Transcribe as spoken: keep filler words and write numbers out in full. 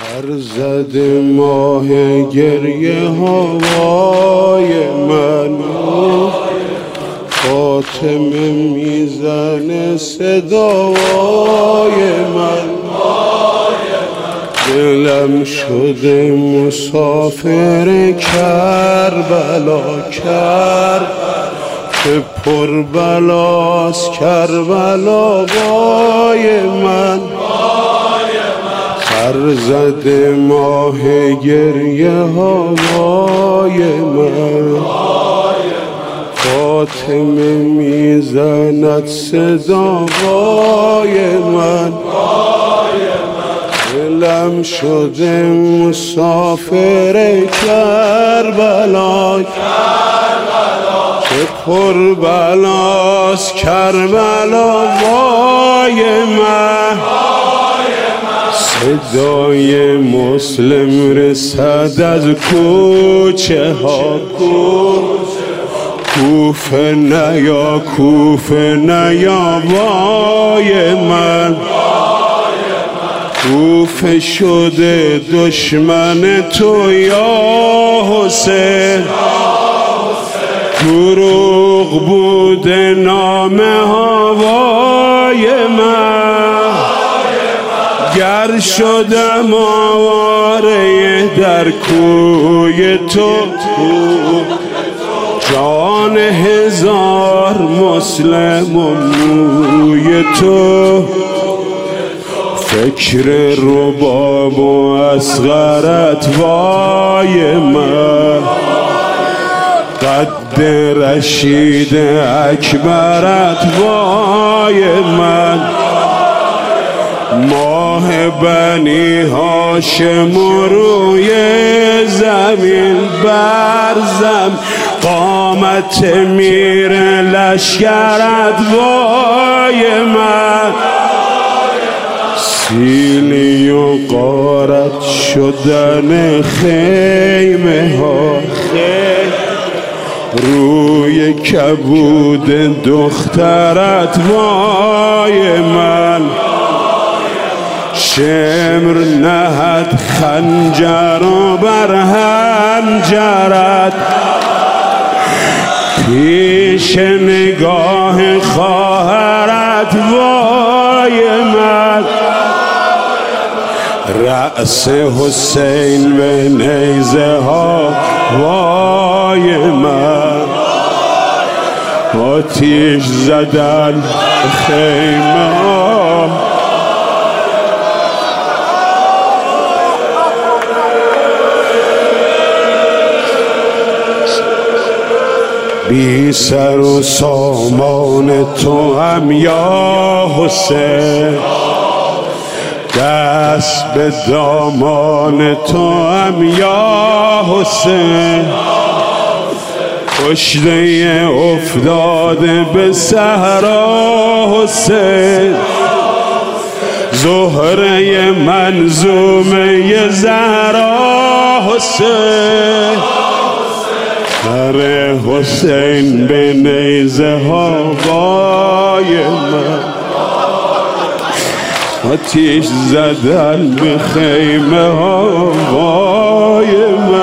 هر زد ماه گریه هوای من، فاطمه میزنه صدای من. دلم شده مسافر کربلا، کربلا که پر بلاست کربلا بای من. سر زده ماه گریه هوای من، فاطمه میزند صدای من. دلم شده مسافر کربلا، که پر بلاست کربلا وای من. صدای مسلم رسد از کوچه ها، کوفه نیا کوفه نیا وای من. کوفه شده دشمن تو یا حسین، دروغ بوده نامه هوای من. گر شدم آواره در کوی تو، جان هزار مسلم و موی تو. فکر رباب و اصغرت وای من، قد رشید اکبرت وای من. ماه بنی هاشم روی زمین برزم، قامت میر لشکرت وای من. سیلی و غارت شدن خیمه ها، روی کبود دخترت وای من. شمر نهد خنجر و بر حنجرت، پیش نگاه خواهرت وای من. رأس حسین به نیزه ها وای من. آتیش زدن خیمه ها، بی سر و سامان تو هم یا حسین، دست به دامان تو هم یا حسین. کشته افتاده به صحرا حسین، زهره منظومه زهرا حسین. سر حسین به نیزه ها وای من. آتیش زدن به خیمه ها وای من.